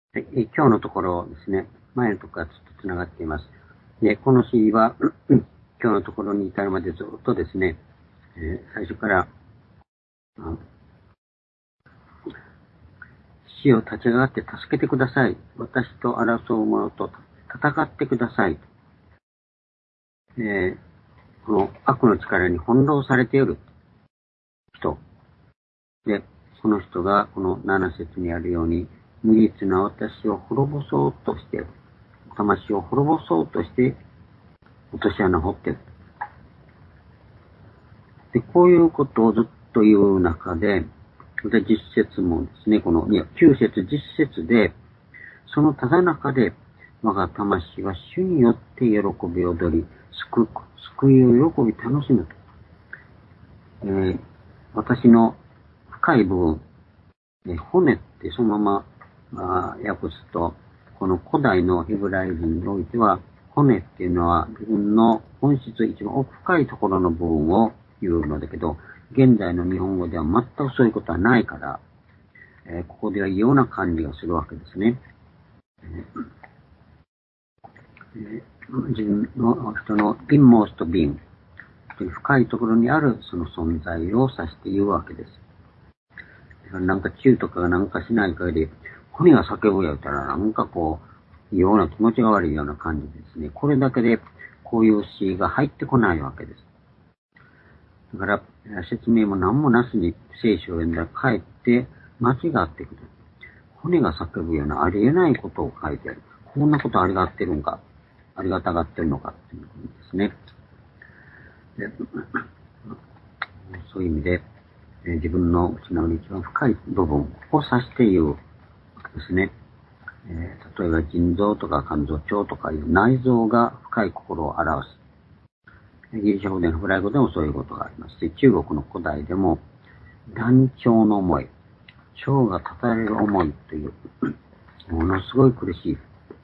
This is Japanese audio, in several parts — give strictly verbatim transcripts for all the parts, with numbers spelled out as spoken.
はい、え今日のところですね、前のところがずっとつながっています。で、この詩は、今日のところに至るまでずっとですね、えー、最初から、死を立ち上がって助けてください。私と争う者と戦ってください。えー、この悪の力に翻弄されている人。で、その人がこのなな節にあるように、無実な私を滅ぼそうとして、魂を滅ぼそうとして、落とし穴を掘っている。で、こういうことをずっと言う中で、で、実節もですね、この、いや、きゅう節、実節で、そのただ中で、我が魂は主によって喜び踊り、救、救いを喜び楽しむと。えー、私の深い部分、えー、骨ってそのまま訳すと、この古代のヘブライ人においては、骨っていうのは自分の本質、一番奥深いところの部分を言うのだけど、現在の日本語では全くそういうことはないから、えー、ここでは異様な感じがするわけですね。えー、自分の人の inmost being という深いところにあるその存在を指して言うわけです。なんか中とかがなんかしない限り、骨が叫ぶやったらなんかこう、異様な気持ちが悪いような感じですね。これだけでこういう詩が入ってこないわけです。だから、説明も何もなしに聖書を読んだらかえって間違ってくる。骨が叫ぶようなありえないことを書いてある。こんなことありがってるんか、ありがたがってるのかっていうことですね。でそういう意味で、えー、自分の内側の一番深い部分を指して言うわけですね。えー、例えば腎臓とか肝臓、腸とかいう内臓が深い心を表す。ギリシャ語でのフライ語でもそういうことがありますし、中国の古代でも断腸の思い、腸が立たれる思いという、ものすごい苦しい。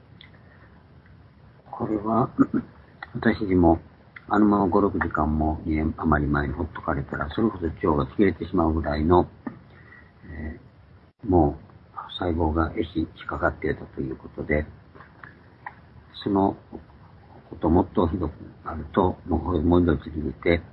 これは、私自身も、あのままご、ろくじかんもにねん余り前にほっとかれたら、それこそ腸が切れてしまうぐらいの、えー、もう細胞が壊死しかかっていたということで、そのこともっとひどくなると、もうもう一度続いて、え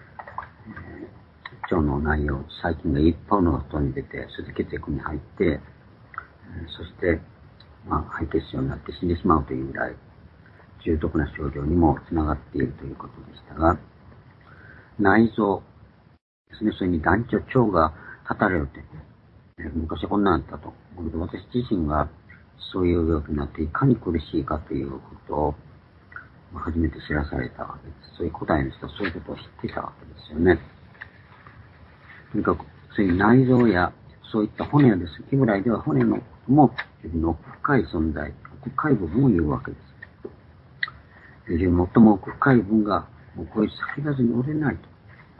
ー、腸の内容、細菌がいっぱいの外に出て、それで血液に入って、えー、そして、まあ、肺血症になって死んでしまうというぐらい、重篤な症状にもつながっているということでしたが、内臓ですね、それに団長、腸が立たれるって、えー、昔こんなんだったと。私自身がそういう病気になっていかに苦しいかということを初めて知らされたわけです。そういう古代の人はそういうことを知っていたわけですよね。とにかく、そういう内臓やそういった骨です。ヒブライでは骨のも自分の奥深い存在、奥深い部分を言うわけです。自分最も奥深い部分が、もうこいつ先立たずに折れないと。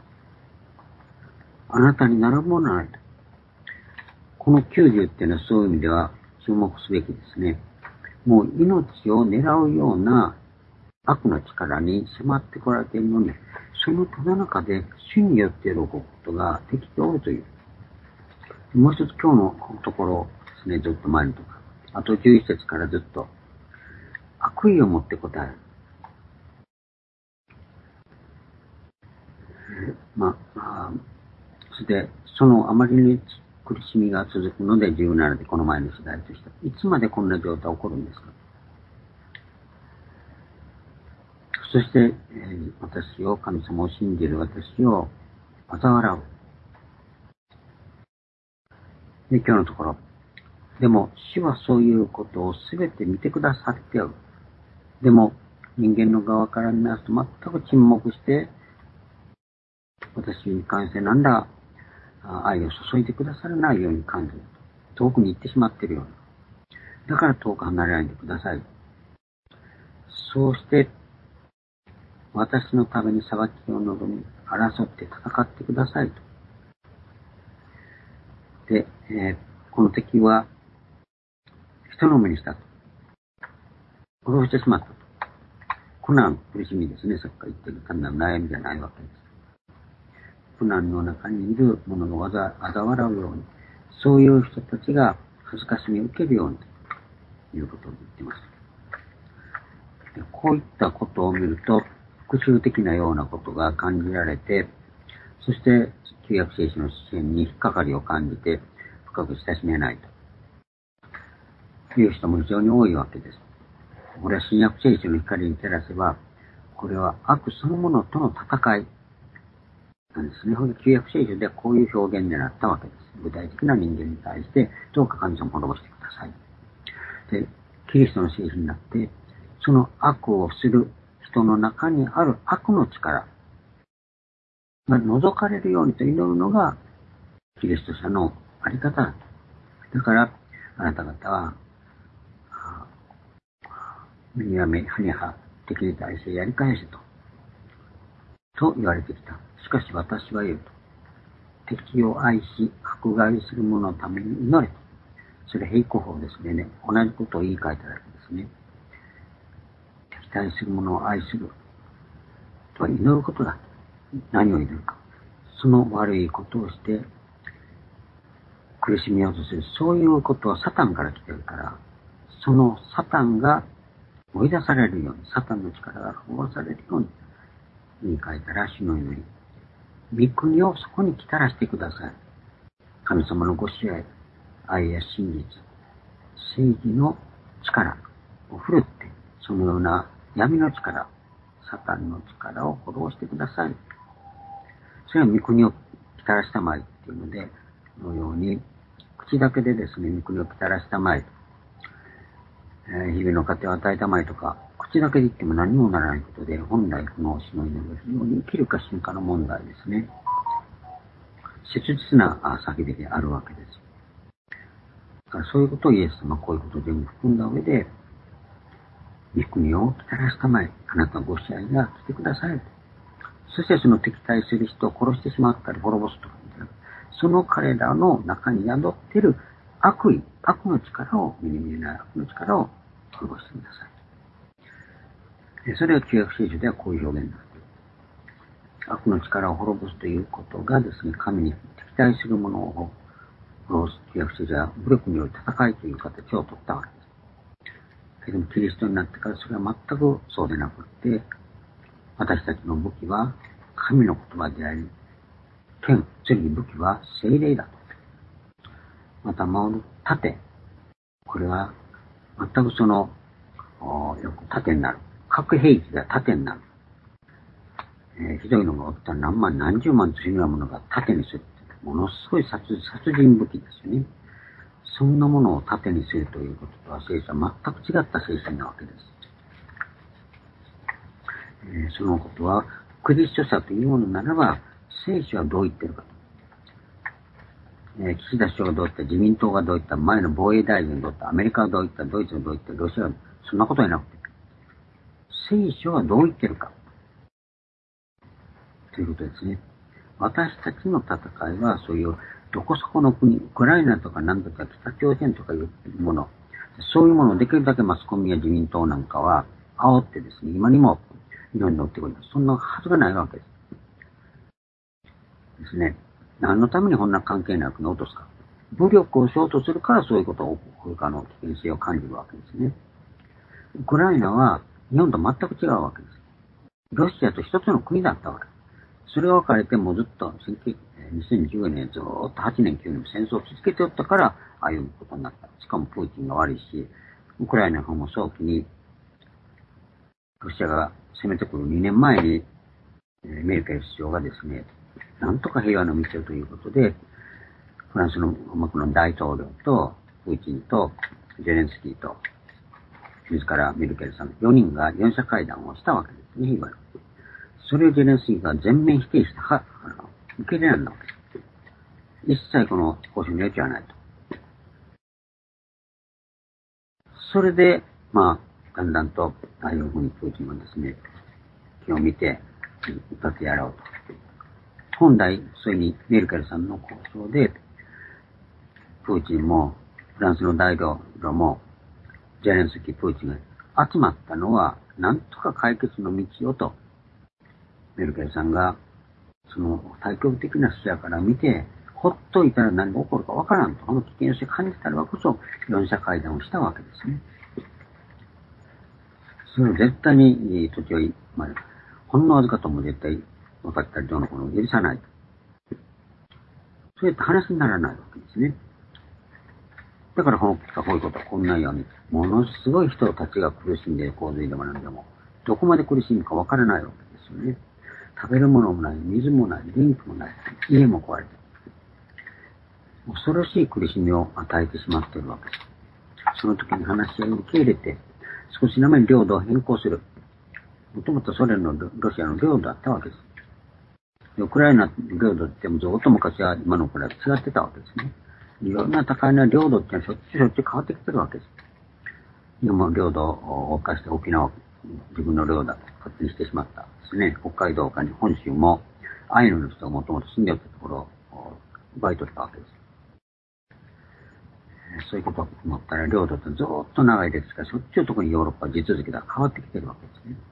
あなたに並ぶものはないと。このきゅうじゅうっていうのはそういう意味では注目すべきですね。もう命を狙うような悪の力に迫ってこられているのに、そのただ中で主によって喜ぶことができておるという。もう一つ今日のところですね、ずっと前のとか。あとじゅういち節からずっと。悪意を持って答える。まあ、そして、そのあまりに苦しみが続くのでじゅうななでこの前の次第とした。いつまでこんな状態起こるんですか？そして、えー、私を、神様を信じる私を嘲笑う。で、今日のところ。でも、主はそういうことをすべて見てくださっておる。でも、人間の側から見ますと全く沈黙して、私に関してなんだ愛を注いでくださらないように感じる。遠くに行ってしまっているような。だから遠く離れないでください。そうして、私のために裁きを望み、争って戦ってくださいと。で、えー、この敵は、人の目にしたと。殺してしまったと。苦難、苦しみですね。さっきから言ってる単なる悩みじゃないわけです。苦難の中にいる者が嘲笑うように、そういう人たちが恥ずかしみを受けるように、 いうことを言っています。こういったことを見ると、復讐的なようなことが感じられて、そして旧約聖書の視線に引っかかりを感じて、深く親しめないという人も非常に多いわけです。これは新約聖書の光に照らせば、これは悪そのものとの戦いなんですね。旧約聖書ではこういう表現になったわけです。具体的な人間に対して、どうか神様を滅ぼしてください。で、キリストの聖書になって、その悪をする人の中にある悪の力が除かれるようにと祈るのが、キリスト者のあり方だと。だから、あなた方は、目には目、歯に歯、敵に対してやり返せと。と言われてきた。しかし私は言うと。敵を愛し、迫害する者のために祈れと。それは並行法ですね。同じことを言い換えただけですね。敵対する者を愛する。とは祈ることだ。何を祈るか。その悪いことをして、苦しみようとする。そういうことはサタンから来てるから、そのサタンが追い出されるように、サタンの力が保護されるように、言い換えたら主の祈り。御国をそこに来たらしてください。神様のご支配、愛や真実、正義の力を振るって、そのような闇の力、サタンの力を滅ぼしてください。それは御国を来たらしたまいっていうので、のように、口だけでですね、御国を来たらしたまいと。えー、日々の糧を与えたまいとか、口だけで言っても何もならないことで、本来この主の祈りは非常に生きるか死ぬかの問題ですね。切実な叫びであるわけです。だからそういうことをイエス様はこういうことを全部含んだ上で、御国を来たらしたまい、あなたのご支配が来てください。そしてその敵対する人を殺してしまったり滅ぼすとか、その彼らの中に宿っている悪意、悪の力を、目に見えない悪の力を滅ぼしてください。それは旧約聖書ではこういう表現になっている。悪の力を滅ぼすということがですね、神に敵対するものを滅ぼす旧約聖書は武力による戦いという形を取ったわけです。けれどもキリストになってからそれは全くそうでなくて、私たちの武器は神の言葉であり、剣、剣、武器は聖霊だと。また守る盾。これは全くその、よく盾になる。核兵器が盾になる。えー、ひどいのがおったら何万何十万というようなものが盾にする。ものすごい殺、殺人武器ですよね。そんなものを盾にするということとは聖書は全く違った精神なわけです。えー、そのことは、クリスチョ者というものならば、聖書はどう言ってるかと。えー、岸田首相がどう言った、自民党がどう言った、前の防衛大臣がどう言った、アメリカがどう言った、ドイツがどう言った、ロシアが、そんなことはなくて、聖書はどう言ってるか。ということですね。私たちの戦いは、そういう、どこそこの国、ウクライナとか何とか北朝鮮とかいうもの、そういうものをできるだけマスコミや自民党なんかは、煽ってですね、今にも、日本に乗ってくる。そんなはずがないわけです。ですね。何のためにこんな関係なく落とすか。武力をしようとするからそういうことが起こるかの危険性を感じるわけですね。ウクライナは日本と全く違うわけです。ロシアと一つの国だったわけです。それを分かれてもうずっとにせんじゅうねんずっとはちねんきゅうねんも戦争を続けておったからああいうことになった。しかもプーチンが悪いし、ウクライナの方も早期にロシアが攻めてくるにねんまえにメルケル首相がですね、なんとか平和の道をということで、フランスのこの大統領と、プーチンと、ゼレンスキーと、自らメルケルさん、よにんがよん者会談をしたわけですね、いわゆる。それをゼレンスキーが全面否定したは、あの、受け入れられないわけです。一切この交渉に余地はないと。それで、まあ、だんだんと、ああいうふうにプーチンはですね、気を見て、一発やろうと。本来、それにメルケルさんの交渉で、プーチンも、フランスの大統領も、ゼレンスキー、プーチンが集まったのは、なんとか解決の道をと、メルケルさんが、その対極的な視野から見て、ほっといたら何が起こるかわからんと、この危険性を感じたらこそ、四者会談をしたわけですね。 それを絶対に土地を、まあ、ほんのわずかとも絶対分かったりどうのこの許さない。そうやって話にならないわけですね。だからこういうことはこんなように、ものすごい人たちが苦しんで洪水でも何でも、どこまで苦しむかわからないわけですよね。食べるものもない、水もない、電気もない、家も壊れて、恐ろしい苦しみを与えてしまっているわけです。その時に話し合いを受け入れて、少し名前領土を変更する。もともとソ連のロシアの領土だったわけです。ウクライナ領土ってもずっと昔は今のこれは違ってたわけですね。いろんな高いな領土ってのはしょっちゅうしょっちゅう変わってきてるわけです。日本領土を犯して沖縄を自分の領土だと勝手にしてしまったですね。北海道かに本州もアイヌの人がもともと住んでいたところを奪い取ったわけです。そういうことを思ったら領土ってずっと長いですから、しょっちゅう特にヨーロッパ地続きが変わってきてるわけですね。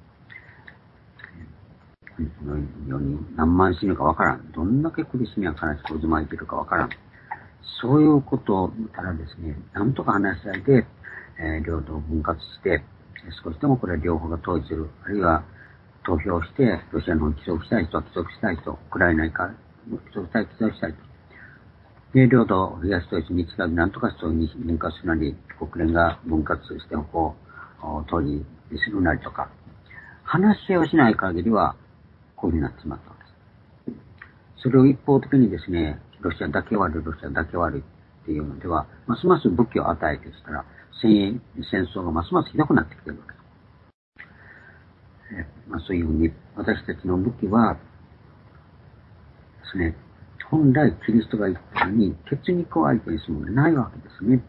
このように何万死ぬかわからん。どんだけ苦しみや悲しく渦巻いているかわからん。そういうことを見たらですね、なんとか話し合いで、えー、領土を分割して、少しでもこれは両方が統一する。あるいは投票して、ロシアの方に帰属したい人は帰属したい人、ウクライナに帰属したい、帰属したいと。で、領土を東ドイツに近くなんとかそうに分割するなり、国連が分割してこう、統治するなりとか、話し合いをしない限りは、こういうふうになってしまったわけです。それを一方的にですね、ロシアだけ悪い、ロシアだけ悪いっていうのでは、ますます武器を与えてしたら、戦争がますますひどくなってきているわけです。えまあ、そういうふうに、私たちの武器は、ですね、本来キリストが言ったように、血肉を相手にするのでないわけですね。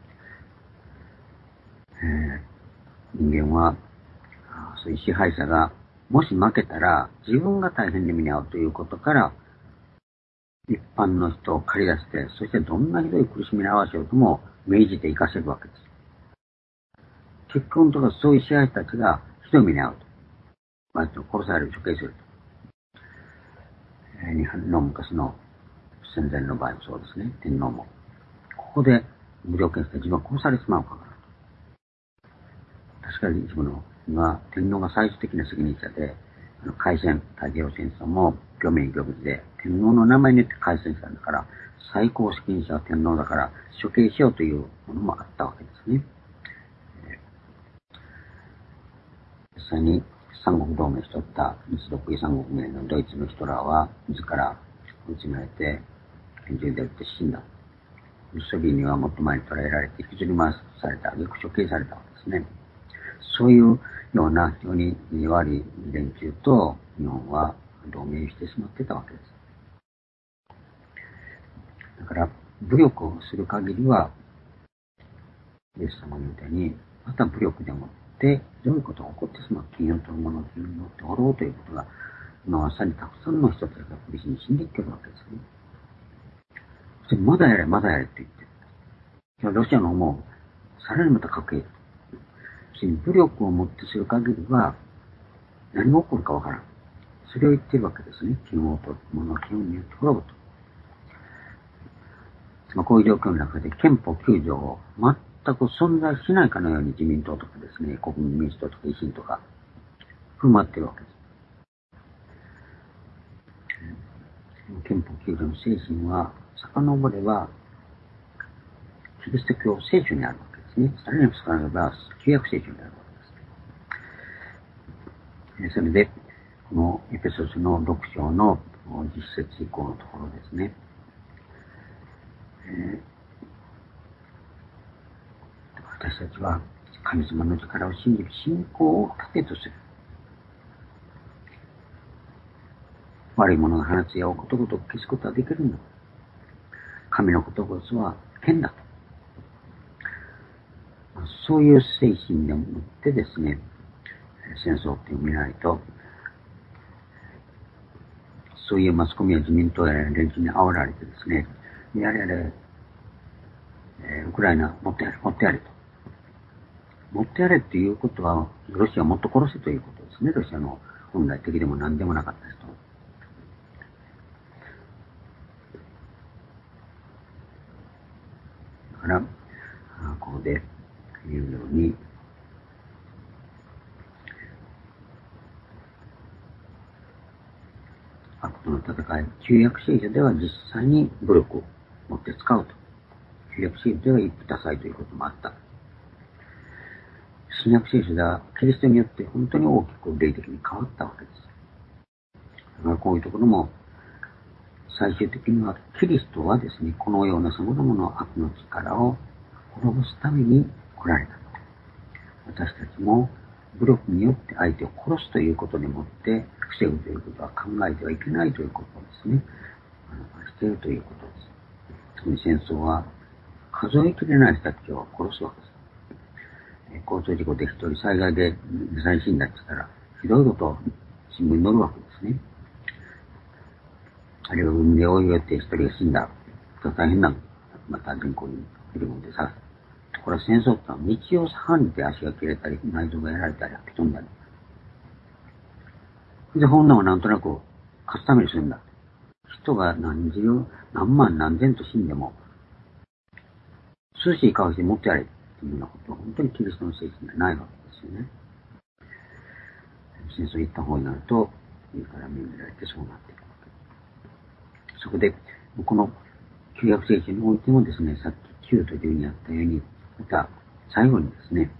えー、人間は、そういう支配者が、もし負けたら、自分が大変に目に遭うということから、一般の人を駆り出して、そしてどんなひどい苦しみに遭わせようとも命じて生かせるわけです。結婚とかそういう支配者たちがひどい目に遭うと。まあ、殺される、処刑すると。えー、日本の昔の戦前の場合もそうですね。天皇も。ここで無条件して自分は殺されてしまうかなと。確かに自分の、今、天皇が最終的な責任者で、開戦、太平洋戦争も御免御物で、天皇の名前によって開戦したんだから、最高責任者は天皇だから、処刑しようというものもあったわけですね。実際に三国同盟しとった日独伊三国名のドイツのヒトラーは、自ら撃ち抜いて、拳銃で撃って死んだ。ムッソリーニはもっと前に捕らえられて、引きずり回された、よく処刑されたわけですね。そういうような非常に悪い連中と日本は同盟してしまってたわけです。だから武力をする限りは、イエス様のみたいに、また武力でもって、どういうことが起こってしまう、金を取る者を金によっておろうということが、今まさにたくさんの人たちが苦しみ死んでいってるわけですね。そしてまだやれ、まだやれって言ってる。ロシアの方も、さらにまた核兵器。武力をもってする限りは、何が起こるかわからん。それを言ってるわけですね。金を取る者を金によって滅ぶと。まあ、こういう状況の中で憲法きゅう条を全く存在しないかのように自民党とかですね、国民民主党とか維新とか踏ん張ってるわけです。憲法きゅう条の精神は、遡れば、キリスト教聖書にあるわけですね。さらに遡れば、旧約聖書にあるわけです。それで、このエペソスのろく章の実節以降のところですね。えー私たちは神様の力を信じ、信仰を盾とする。悪いものが放つ矢をことごとく消すことはできるんだ。神の言葉は剣だと。そういう精神でもってですね、戦争って見ないと、そういうマスコミや自民党や連中に煽られてですね、やれやれ、えー、ウクライナ持ってやれ、持ってやれと。持ってやれっていうことは、ロシアをもっと殺せということですね。ロシアの本来的でも何でもなかった人。だから、ここで言うように、 の戦い、旧約聖書では実際に武力を持って使うと。旧約聖書では一夫多妻ということもあった。新約聖書ではキリストによって本当に大きく霊的に変わったわけです。だからこういうところも最終的にはキリストはですね、このような様々な悪の力を滅ぼすために来られた。私たちも武力によって相手を殺すということでもって防ぐということは考えてはいけないということですね。しているということです。特に戦争は数えきれない人たちを殺すわけです。交通事故で一人、災害で二歳死んだって言ったら、ひどいこと新聞に載るわけですね。あるいは海で泳いで一人が死んだ。大変な、また人口にいるのでさ。これは戦争ってのは日常茶飯事で足が切れたり、内臓がやられたり、吹き飛んだり。で、本能はなんとなく勝つためにするんだ。人が何十、何万何千と死んでも、涼しい顔して持ってやれっていうようなことは本当にキリストの聖地にはないわけですよね。戦争に行った方になると、上から見られてそうなっていくわけ。そこで、この旧約聖書においてもですね、さっききゅうとじゅうにあったように、また最後にですね、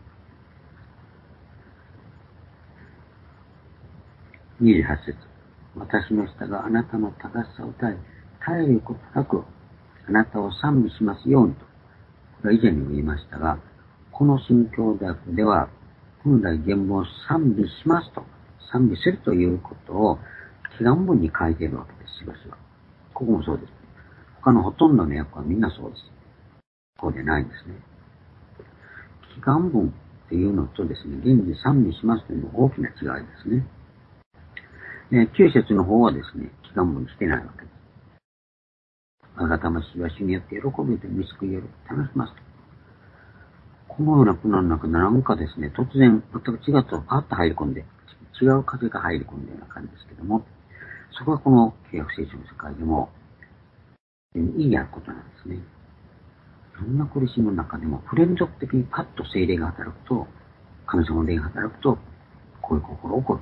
にじゅうはち節。私の舌があなたの正しさを絶え、絶えることなく、あなたを賛美しますようにと。これは以前にも言いましたが、この新教大学では、本来原文を賛美しますと、賛美するということを、祈願文に書いているわけです、しばしば。ここもそうです。他のほとんどの訳はみんなそうです。こうでないんですね。祈願文っていうのとですね、現に賛美しますというのは大きな違いですね。で、きゅう節の方はですね、祈願文にしてないわけです。我が魂は主によって喜びと見救いを楽しますと。このような苦難の中でなんかですね、突然全く違ったパッと入り込んで、違う風が入り込んだような感じですけども、そこはこの旧約聖書の世界でも、いいやることなんですね。そんな苦しみの中でも、不連続的にパッと聖霊が働くと、神様の霊が働くと、こういう心が起こる。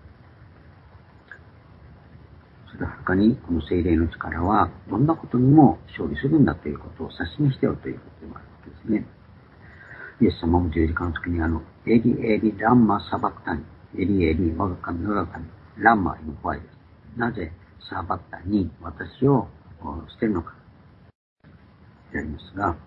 それは他に、この聖霊の力は、どんなことにも勝利するんだということを指し示しておるということでもあるわけですね。イエス様も十字架の時にあの、エリエリランマサバクタニ、エリエリ我が神我が神、ランマへの怖いです。なぜサバクタに私を捨てるのか、でありますが、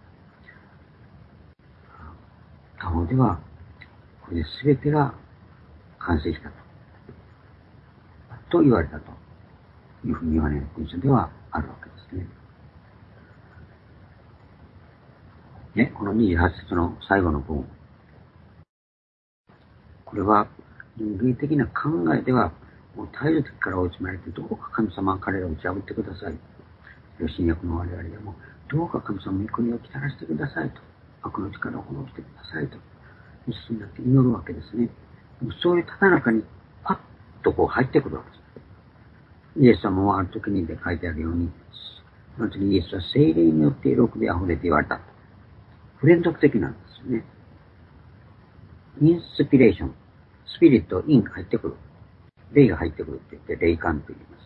他方では、これで全てが完成したと、と言われたというふうに言われる文書ではあるわけですね。ね、このにじゅうはち節の最後の部分。これは人間的な考えでは、もう大量的から追い詰められて、どうか神様は彼らを打ち破ってください。新約の我々でも、どうか神様に国を来たらしてくださいと。悪の力を滅ぼしてくださいと。必死になって祈るわけですね。そういうただ中にパッとこう入ってくるわけです。イエス様はある時にで書いてあるように、その時にイエスは聖霊によって喜び溢れて言われた。不連続的なんですよね。インスピレーション。スピリット、インが入ってくる。霊が入ってくるって言って霊感と言います。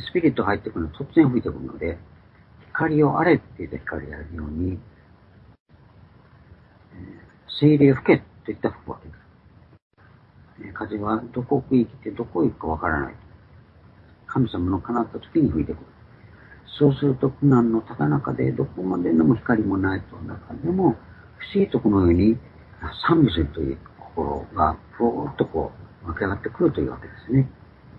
スピリットが入ってくるのは突然吹いてくるので、光をあれって言った光であるように、聖霊吹けと言ったら吹くわけです。風はどこを吹いてどこへ行くかわからない。神様の叶った時に吹いてくる。そうすると苦難のただ中でどこまでのも光もないと中でも不思議とこのように賛美するという心がふーっとこう湧き上がってくるというわけですね。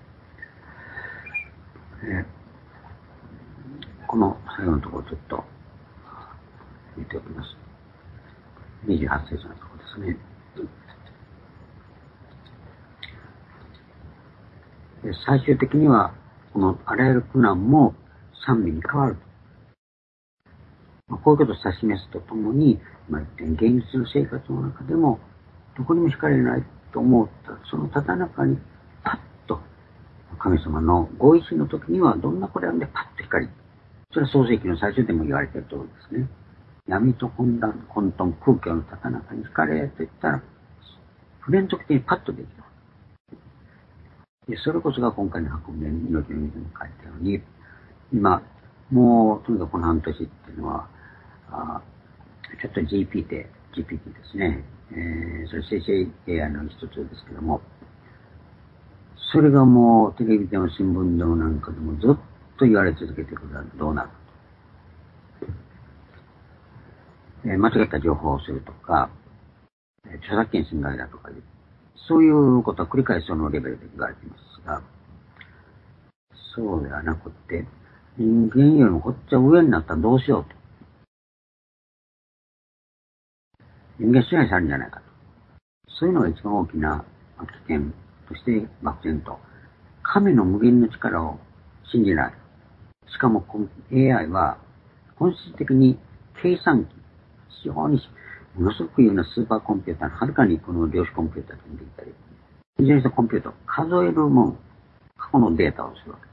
えー、この最後のところちょっと見ておきます。にじゅうはち節のところですね。で最終的にはこのあらゆる苦難も賛美に変わる。まあ、こういうことを指し示すとともに、まあ、一点現実の生活の中でもどこにも光がないと思ったそのただ中にパッと神様のご意志の時にはどんなこれなんでパッと光。それは創世記の最初でも言われている通りですね。闇と混乱、混沌、空虚のただ中に光れと言ったら、不連続的にパッとできた。 で、それこそが今回の箱舟に命の水に書いたように、今、もうとにかくこの半年っていうのは、あちょっと ジーピー で、ジーピーティー ですね。えー、それ生成 エーアイ の一つですけども、それがもうテレビでも新聞でもなんかでもずっと言われ続けてくるのどうなる、えー、間違った情報をするとか、著作権侵害だとかいう、そういうことは繰り返しそのレベルで言われていますが、そうではなくて、人間よりもこっちは上になったらどうしようと。人間支配されるんじゃないかと。そういうのが一番大きな危険として漠然と、神の無限の力を信じない。しかも エーアイ は本質的に計算機、非常にものすごく言うようなスーパーコンピューターのはるかにこの量子コンピューターと似ていたり、非常にコンピューターを数えるもん、過去のデータをするわけです。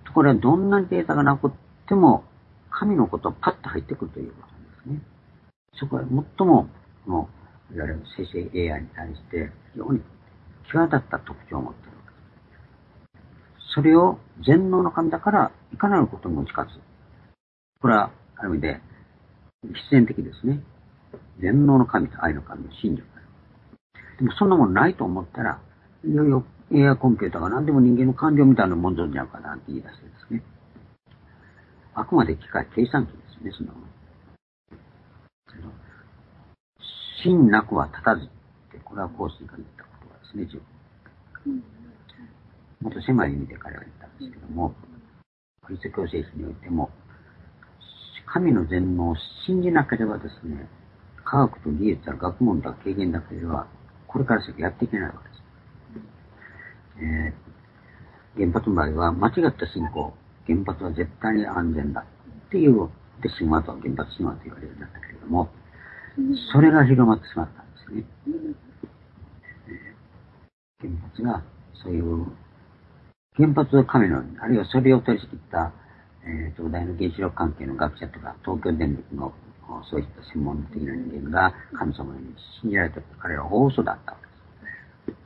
ところがどんなデータがなくっても、神のことをパッと入ってくるということなんですね。そこは最も、この、いわゆる生成 エーアイ に対して非常に際立った特徴を持っているわけです。それを全能の神だからいかなることにも近づく。これは、ある意味で必然的ですね。全能の神と愛の神の信条である。でもそんなもんないと思ったら、いよいよ エーアイ コンピューターが何でも人間の感情みたいなもんぞんじゃうかなって言い出してですね。あくまで機械、計算機ですね、そんなもの。真なくは立たずって、これは孔子が言った言葉ですね、自分。もっと狭い意味で彼は言ったんですけども、キリスト教聖書においても、神の全能を信じなければですね、科学と技術や学問と経験だけでは、これから先やっていけないわけです。えー、原発の場合は、間違った信仰、原発は絶対に安全だっていう、で、神話と原発神話と言われるようになったけれども、それが広まってしまったんですね。えー、原発が、そういう、原発を神のように、あるいはそれを取り仕切った、えー、東大の原子力関係の学者とか、東京電力のそういった専門的な人間が神様に信じられた彼らは大嘘だったわけです。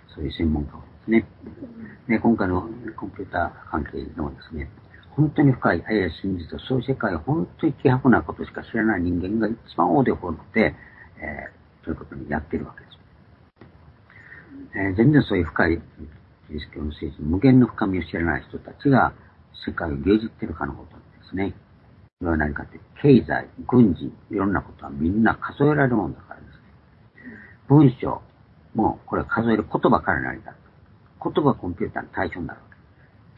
そういう専門家をですね。で、今回のコンピューター関係のですね、本当に深い愛や真実とそういう世界を本当に希薄なことしか知らない人間が一番大手を放って、えー、そういうことにやっているわけです。えー、全然そういう深いキリスト教の聖書、無限の深みを知らない人たちが世界を牛耳っているかのことですね。それは何かって、経済、軍事、いろんなことはみんな数えられるもんだからですね。文章もこれは数える言葉から成り立つ。言葉はコンピューターの対象になるわけです。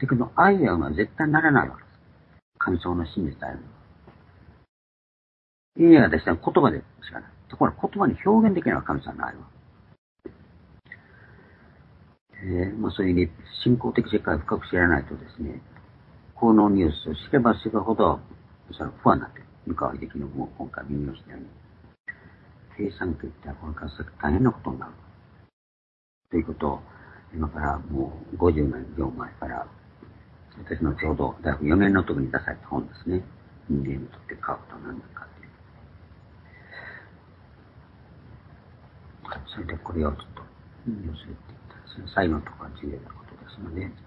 だけど、愛やのは絶対にならないわけです。神様の真実であるのは。エーアイが出したら言葉でしかない。ところが言葉に表現できないのは神様の愛は。えー、まあそういう意味で、信仰的世界を深く知らないとですね、このニュースを知れば知るほど、その不安になっている。三河秀樹のも今回耳をしたように、計算機ってこれから先大変なことになる。ということを、今からもうごじゅうねん以上前から、私のちょうど大学よねんの時に出された本ですね。人間にとって科学とは何だかっていう。それでこれをちょっと引用するって言ったんですね。最後のところは重要なことですので、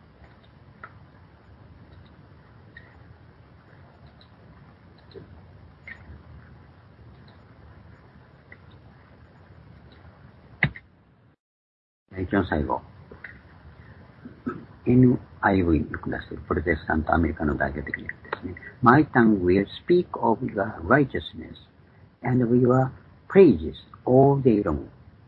一番最後、エヌアイブイ よく出しているプロテスタントアメリカの代表的なやつですね。My tongue will speak of your righteousness and of your praises all day long.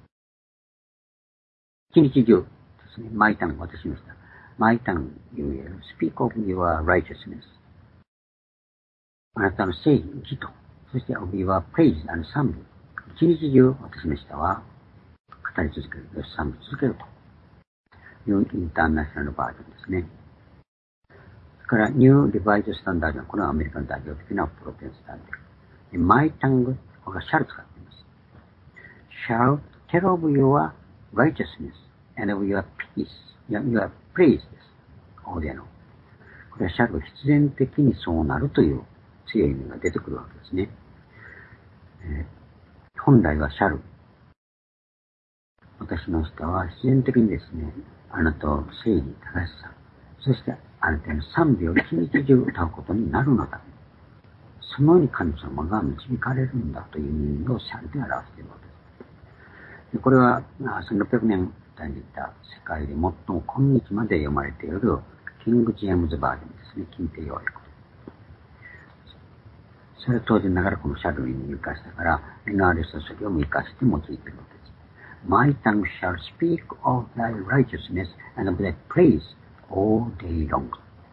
一日中ですね。My tongue 私のした。My tongue will speak of your righteousness. あなたの正義、義と、そして of your praise and 賛美。一日中私のしたは語り続ける、賛美続けると。ニューインターナショナルバージョンですね。それから、ニューリバイズスタンダード。これはアメリカの代表的なプロテスタント。マイタング、これはシャル使っています。shall tell of your righteousness and of your peace, your praise です。大勢の。これはシャルが必然的にそうなるという強い意味が出てくるわけですね。えー、本来はシャル。私の下は必然的にですね、 あなたを正義、正しさ、そしてあなたへの賛美を一日中歌うことになるのだ。そのように神様が導かれるんだという意味をシャンで表しているわけです。でこれはせんろっぴゃくねん代にいた世界で最も今日まで読まれているキング・ジェームズ・バージョンですね、近帝要約。それは当然ながらこのシャルリーに生かしたから、エヌアールエス 書記をも生かして用いているわけです。My tongue shall speak of thy righteousness and of thy praise all day long.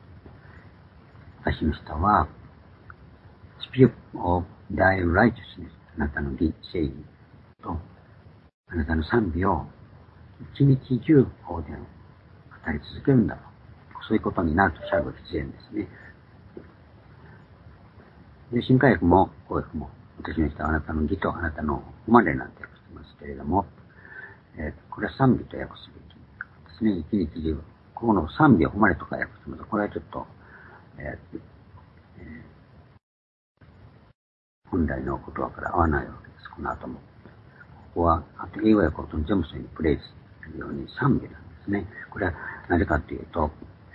私の舌は、speak of thy righteousness あなたの義、正義と、あなたの賛美を一日中法で語り続けるんだと。そういうことになるとシャルは必然ですね。で、新海訳も、公訳も、私の舌はあなたの義とあなたの誉れなんて訳してますけれども、えー、これは賛美と訳すべきですね。一日中。ここの賛美を誉れとか訳してます。これはちょっと、えーえー、本来の言葉から合わないわけです。この後も。ここは、あと英語訳をとジョムソンにプレイするように賛美なんですね。これはなぜかというと、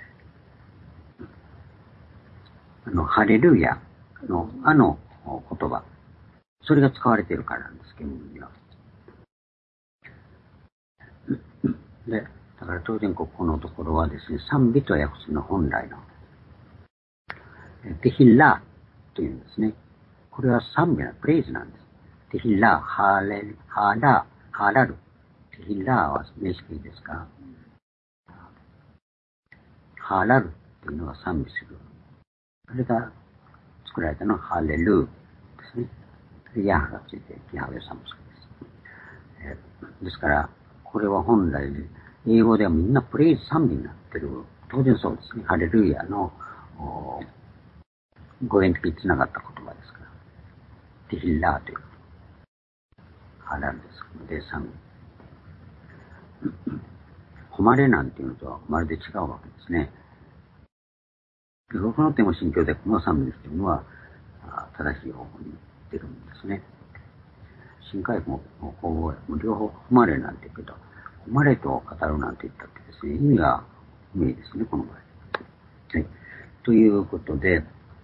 あの、ハレルヤのあの言葉、それが使われているからなんです、原文には。で、だから当然ここのところはですね、賛美と訳すの本来の、テヒラーというんですね。これは賛美のプレイズなんです。テヒラー、ハーレル、ハーラー、ハーラル。テヒラーは名詞ですが、ハーラルというのが賛美する。それが作られたのはハレルーですね。ヤハがついて、ヤハウェサムスクです。えー、ですから、これは本来、英語ではみんなプレイズ賛美になっている。当然そうですね。ハレルヤの語源的につながった言葉ですから。テヒラーというハラルですので、賛美。誉れなんていうのとはまるで違うわけですね。僕の点も心境でこの賛美というのは正しい方向に行ってるんですね。新海も法語も両方誉れなんて言うけど、誉れと語るなんて言ったってですね、意味が不明ですね、この場合。はい。ということで、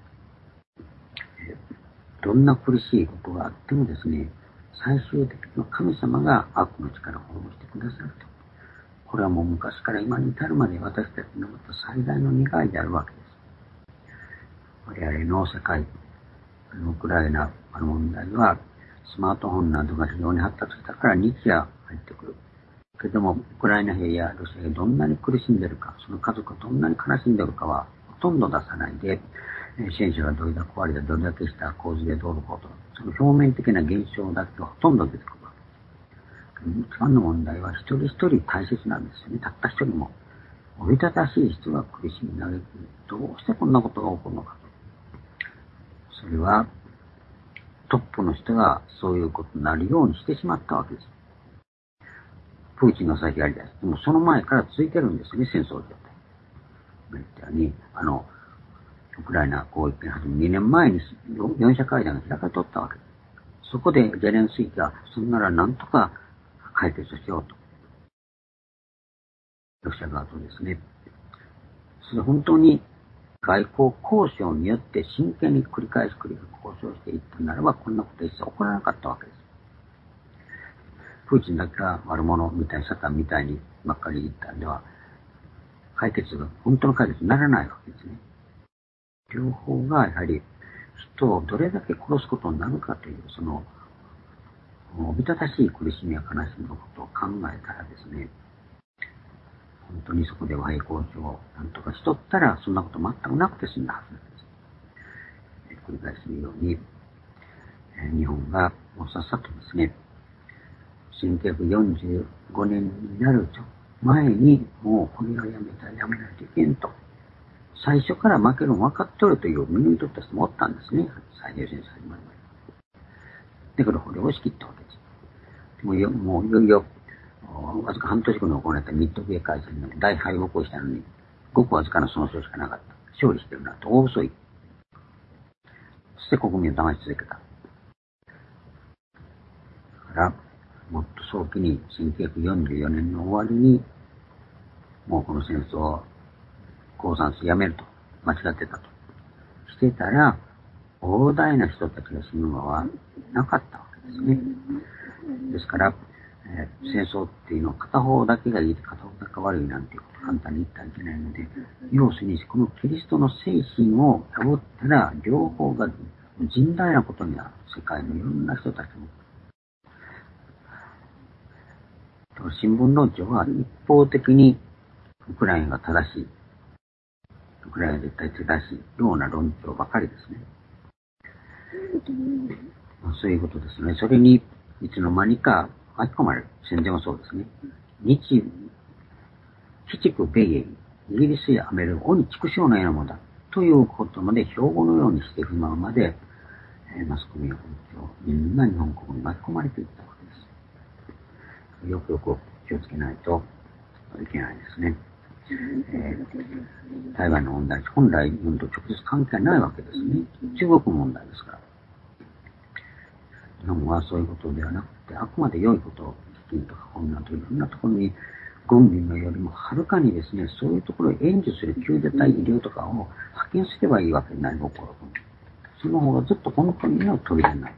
どんな苦しいことがあってもですね、最終的に神様が悪の力を滅ぼしてくださると。これはもう昔から今に至るまで私たちの最大の願いであるわけです。我々の世界、ウクライナの問題は、スマートフォンなどが非常に発達したから日夜入ってくる。けども、ウクライナ兵やロシアがどんなに苦しんでいるか、その家族がどんなに悲しんでいるかはほとんど出さないで、戦車がどれだけ壊れてどれだけした洪水でどうのこうと、その表面的な現象だけはほとんど出てくるわけです。一番の問題は一人一人大切なんですよね。たった一人も。おびただしい人が苦しみ嘆く。どうしてこんなことが起こるのかと。それは、トップの人がそういうことになるようにしてしまったわけです。プーチンの先やりです。でもその前から続いてるんですね、戦争状態。言ったように、あの、ウクライナ攻撃を始めにねんまえによん者会談が開かれとったわけです。そこでゼレンスキーが、そんならなんとか解決しようと。ロシア側とですね。それ本当に外交交渉によって真剣に繰り返し繰り返し交渉していったならば、こんなこと一切起こらなかったわけです。プーチンだけが悪者みたい、サタンみたいにばっかり言ったんでは、解決が、本当の解決にならないわけですね。両方がやはり人をどれだけ殺すことになるかという、その、おびただしい苦しみや悲しみのことを考えたらですね、本当にそこで和平交渉をなんとかしとったら、そんなこと全くなくて済んだはずなんです。繰り返すように、日本がもうさっさとですね、せんきゅうひゃくよんじゅうごねんになる前に、もうこれをやめたらやめないといけんと。最初から負けるの分かっとるという見抜いとった人もおったんですね。最優先されまで。だからこれを押し切ったわけです。もうよ、もういよいよ、わずか半年後に行われたミッドウェー会戦の大敗北をしたのに、ごくわずかな損傷しかなかった。勝利してるなと大遅い。そして国民を騙し続けた。だから、もっと早期にせんきゅうひゃくよんじゅうよねんの終わりに、 もうこの戦争を降参してやめると、間違ってたと。してたら、膨大な人たちが死ぬのはなかったわけですね。ですから、えー、戦争っていうのは片方だけがいいで片方だけが悪いなんていうこと簡単に言ってはいけないので、要するにこのキリストの精神を破ったら、両方が甚大なことになる。世界のいろんな人たちも。新聞論調は一方的にウクライナが正しい。ウクライナ絶対正しいような論調ばかりですね。まあ、そういうことですね。それにいつの間にか巻き込まれる。戦前もそうですね。日、鬼畜米英、イギリスやアメリカ、鬼畜生のようなものだ。ということまで標語のようにしているままで、えー、マスコミや本庁、みんな日本国に巻き込まれていったわけです。よくよく気をつけないといけないですね。えー、台湾の問題、本来日本と直接関係ないわけですね。中国問題ですから。日本はそういうことではなくて、あくまで良いことをきちんと囲んだといういろんなところに、軍民のよりもはるかにですね、そういうところを援助する救助隊、医療とかを派遣すればいいわけになります。その方がずっと本当にの飛び出ない。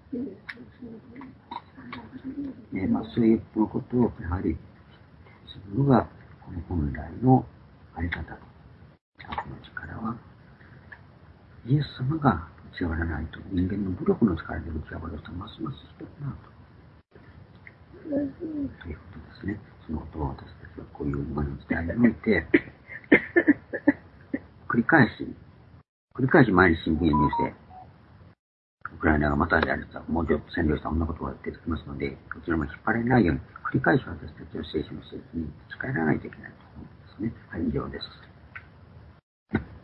ね、まあ、そういうことをやはりするのがこの本来のあり方と、悪の力はイエス様が打ち破らないと、人間の武力の力で打ち破るとますますひどくなると。ということですね。そのことを私たちはこういう今の時代において繰り返し繰り返し毎日新聞やニュースでウクライナがまたやるともうちょっと占領したこんなことが出てきますので、こちらも引っ張れないように繰り返し私たちは聖書の聖域に近寄らないといけないと思うんですね。はい、以上です。